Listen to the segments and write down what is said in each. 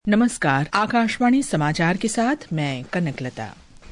नमस्कार, आकाशवाणी समाचार के साथ मैं कनकलता।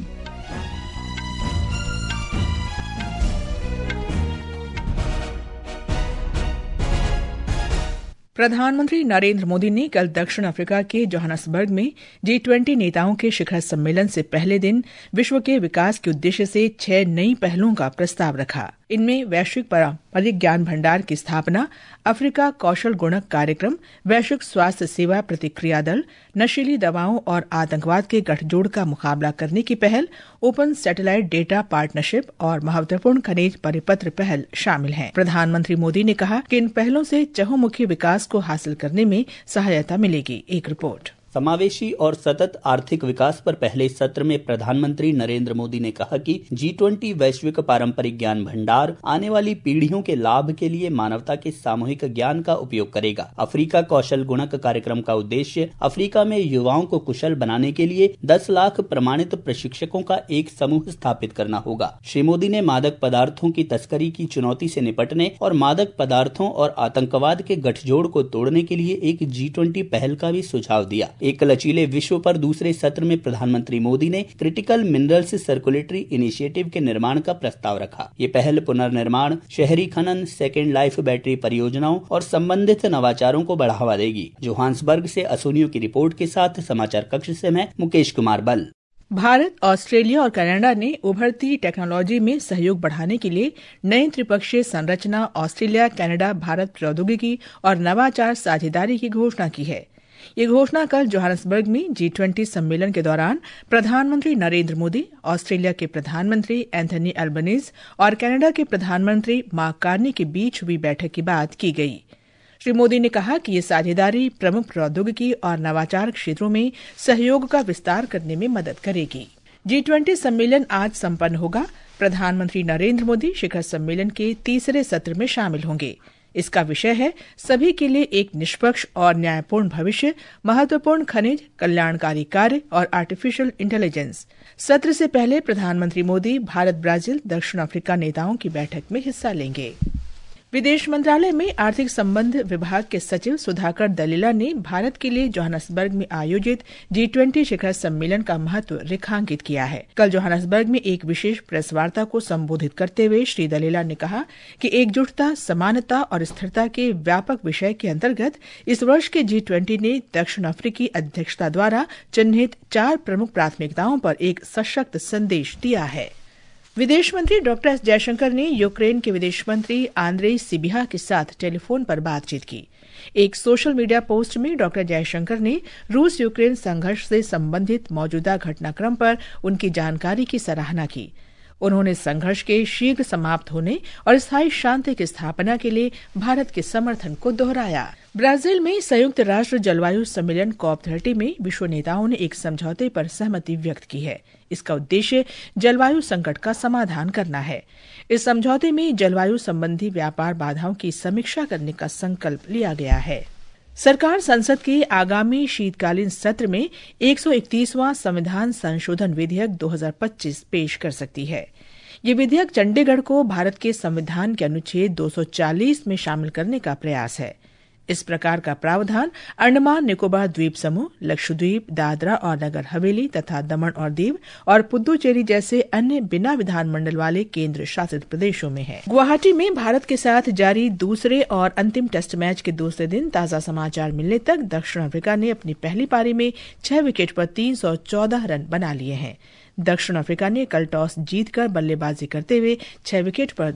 प्रधानमंत्री नरेंद्र मोदी ने कल दक्षिण अफ्रीका के जोहान्सबर्ग में G20 नेताओं के शिखर सम्मेलन से पहले दिन विश्व के विकास के उद्देश्य से 6 नई पहलों का प्रस्ताव रखा। इनमें वैश्विक पारंपरिक ज्ञान भंडार की स्थापना, अफ्रीका कौशल गुणक कार्यक्रम, वैश्विक स्वास्थ्य सेवा प्रतिक्रिया दल, नशीली दवाओं और आतंकवाद के गठजोड़ का मुकाबला करने की पहल, ओपन सैटेलाइट डेटा पार्टनरशिप और महत्वपूर्ण खनिज परिपत्र पहल शामिल हैं। प्रधानमंत्री मोदी ने कहा कि इन पहलों से चहुमुखी विकास को हासिल करने में सहायता मिलेगी। एक रिपोर्ट। समावेशी और सतत आर्थिक विकास पर पहले सत्र में प्रधानमंत्री नरेंद्र मोदी ने कहा कि G20 वैश्विक पारंपरिक ज्ञान भंडार आने वाली पीढ़ियों के लाभ के लिए मानवता के सामूहिक ज्ञान का उपयोग करेगा। अफ्रीका कौशल गुणक कार्यक्रम का उद्देश्य अफ्रीका में युवाओं को कुशल बनाने के लिए 10 लाख प्रमाणित प्रशिक्षकों का एक समूह स्थापित करना होगा। श्री मोदी ने मादक पदार्थों की तस्करी की चुनौती से निपटने और मादक पदार्थों और आतंकवाद के गठजोड़ को तोड़ने के लिए एक G20 पहल का भी सुझाव दिया। एक लचीले विश्व पर दूसरे सत्र में प्रधानमंत्री मोदी ने क्रिटिकल मिनरल्स सर्कुलेटरी इनिशिएटिव के निर्माण का प्रस्ताव रखा। ये पहल पुनर्निर्माण, शहरी खनन, सेकेंड लाइफ बैटरी परियोजनाओं और संबंधित नवाचारों को बढ़ावा देगी। जोहान्सबर्ग से असोनियो की रिपोर्ट के साथ समाचार कक्ष से मैं मुकेश कुमार बल। भारत, ऑस्ट्रेलिया और कनाडा ने उभरती टेक्नोलॉजी में सहयोग बढ़ाने के लिए नई त्रिपक्षीय संरचना ऑस्ट्रेलिया कनाडा भारत प्रौद्योगिकी और नवाचार साझेदारी की घोषणा की है। ये घोषणा कल जोहान्सबर्ग में G20 सम्मेलन के दौरान प्रधानमंत्री नरेंद्र मोदी, ऑस्ट्रेलिया के प्रधानमंत्री एंथनी अल्बनीज और कनाडा के प्रधानमंत्री मार्क कार्नी के बीच हुई बैठक के बाद की गई। श्री मोदी ने कहा कि ये साझेदारी प्रमुख प्रौद्योगिकी और नवाचार क्षेत्रों में सहयोग का विस्तार करने में मदद करेगी। G20 सम्मेलन आज संपन्न होगा। प्रधानमंत्री नरेंद्र मोदी शिखर सम्मेलन के तीसरे सत्र में शामिल होंगे। इसका विषय है सभी के लिए एक निष्पक्ष और न्यायपूर्ण भविष्य, महत्वपूर्ण खनिज, कल्याणकारी कार्य और आर्टिफिशियल इंटेलिजेंस। सत्र से पहले प्रधानमंत्री मोदी भारत, ब्राजील, दक्षिण अफ्रीका नेताओं की बैठक में हिस्सा लेंगे। विदेश मंत्रालय में आर्थिक संबंध विभाग के सचिव सुधाकर दलीला ने भारत के लिए जोहान्सबर्ग में आयोजित G20 शिखर सम्मेलन का महत्व रेखांकित किया है। कल जोहान्सबर्ग में एक विशेष प्रेस वार्ता को संबोधित करते हुए श्री दलीला ने कहा कि एकजुटता, समानता और स्थिरता के व्यापक विषय के अंतर्गत इस वर्ष के G20 ने दक्षिण अफ्रीकी अध्यक्षता द्वारा चिन्हित 4 प्रमुख प्राथमिकताओं पर एक सशक्त संदेश दिया है। विदेश मंत्री डॉक्टर एस जयशंकर ने यूक्रेन के विदेश मंत्री आंद्रेई सिबिहा के साथ टेलीफोन पर बातचीत की। एक सोशल मीडिया पोस्ट में डॉक्टर जयशंकर ने रूस यूक्रेन संघर्ष से संबंधित मौजूदा घटनाक्रम पर उनकी जानकारी की सराहना की। उन्होंने संघर्ष के शीघ्र समाप्त होने और स्थायी शांति की स्थापना के लिए भारत के समर्थन को दोहराया। ब्राजील में संयुक्त राष्ट्र जलवायु सम्मेलन COP30 में विश्व नेताओं ने एक समझौते पर सहमति व्यक्त की है। इसका उद्देश्य जलवायु संकट का समाधान करना है। इस समझौते में जलवायु संबंधी व्यापार बाधाओं की समीक्षा करने का संकल्प लिया गया है। सरकार संसद के आगामी शीतकालीन सत्र में 131वां संविधान संशोधन विधेयक 2025 पेश कर सकती है। ये विधेयक चंडीगढ़ को भारत के संविधान के अनुच्छेद 240 में शामिल करने का प्रयास है। इस प्रकार का प्रावधान अंडमान निकोबार द्वीप समूह, लक्षद्वीप, दादरा और नगर हवेली तथा दमन और दीव और पुद्दुचेरी जैसे अन्य बिना विधानमंडल वाले केंद्र शासित प्रदेशों में है। गुवाहाटी में भारत के साथ जारी दूसरे और अंतिम टेस्ट मैच के दूसरे दिन ताजा समाचार मिलने तक दक्षिण अफ्रीका ने अपनी पहली पारी में 6 विकेट पर 314 रन बना लिए हैं। दक्षिण अफ्रीका ने कल टॉस जीतकर बल्लेबाजी करते हुए 6 विकेट पर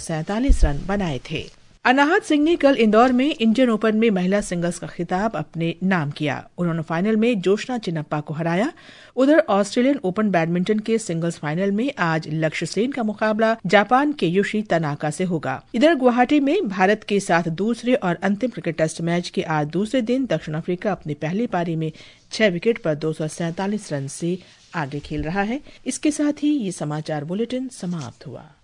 247 रन बनाए थे। अनाहत सिंह ने कल इंदौर में इंडियन ओपन में महिला सिंगल्स का खिताब अपने नाम किया। उन्होंने फाइनल में जोशना चिन्नप्पा को हराया। उधर ऑस्ट्रेलियन ओपन बैडमिंटन के सिंगल्स फाइनल में आज लक्ष्य सेन का मुकाबला जापान के युशी तनाका से होगा। इधर गुवाहाटी में भारत के साथ दूसरे और अंतिम क्रिकेट टेस्ट मैच के आज दूसरे दिन दक्षिण अफ्रीका अपनी पहली पारी में 6 विकेट पर 247 रन से आगे खेल रहा है। इसके साथ ही ये समाचार बुलेटिन समाप्त हुआ।